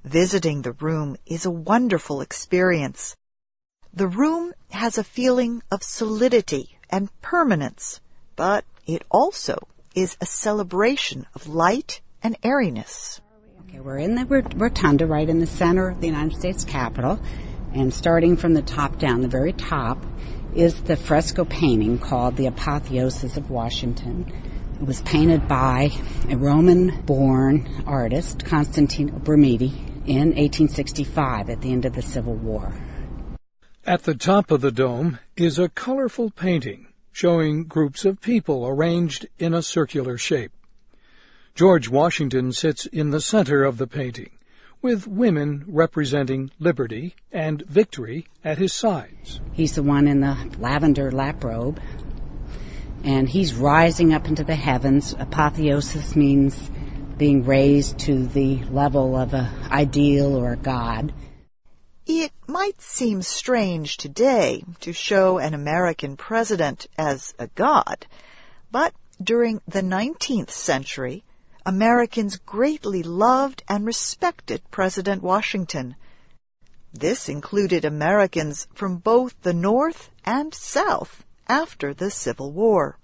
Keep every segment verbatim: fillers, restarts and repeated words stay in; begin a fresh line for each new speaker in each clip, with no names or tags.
Visiting the room is a wonderful experience. The room has a feeling of solidity and permanence, but it also is a celebration of light and airiness.
Okay, we're in the rotunda right in the center of the United States Capitol, and starting from the top down, the very top, is the fresco painting called The Apotheosis of Washington. It was painted by a Roman-born artist, Constantino Brumidi, in eighteen sixty-five at the end of the Civil War.
At the top of the dome is a colorful painting showing groups of people arranged in a circular shape. George Washington sits in the center of the painting, with women representing liberty and victory at his sides.
He's the one in the lavender lap robe, and he's rising up into the heavens. Apotheosis means being raised to the level of an ideal or a god.
It might seem strange today to show an American president as a god, but during the nineteenth century, Americans greatly loved and respected President Washington. This included Americans from both the North and South after the Civil War.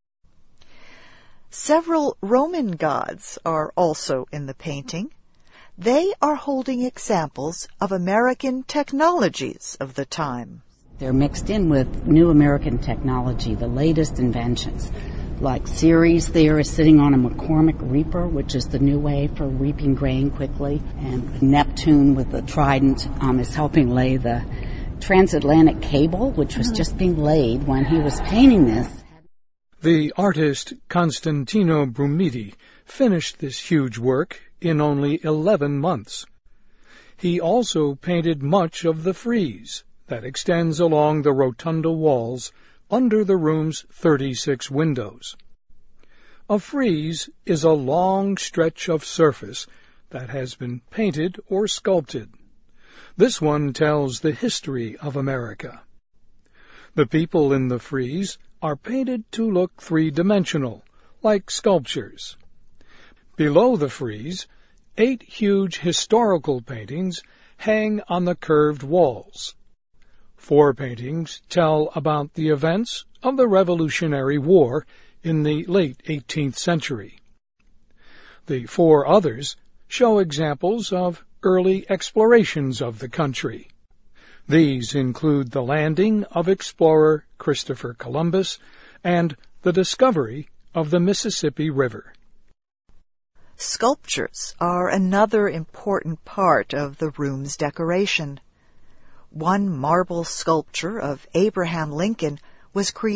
Several Roman gods are also in the painting. They are holding examples of American technologies of the time.
They're mixed in with new American technology, the latest inventions. Like Ceres there is sitting on a McCormick reaper, which is the new way for reaping grain quickly. And Neptune with the trident um, is helping lay the transatlantic cable, which was just being laid when he was painting this.
The artist Constantino Brumidi finished this huge work in only eleven months. He also painted much of the frieze that extends along the rotunda walls under the room's thirty-six windows. A frieze is a long stretch of surface that has been painted or sculpted. This one tells the history of America. The people in the frieze are painted to look three-dimensional, like sculptures. Below the frieze, eight huge historical paintings hang on the curved walls. Four paintings tell about the events of the Revolutionary War in the late eighteenth century. The four others show examples of early explorations of the country. These include the landing of explorer Christopher Columbus and the discovery of the Mississippi River.
Sculptures are another important part of the room's decoration. One marble sculpture of Abraham Lincoln was created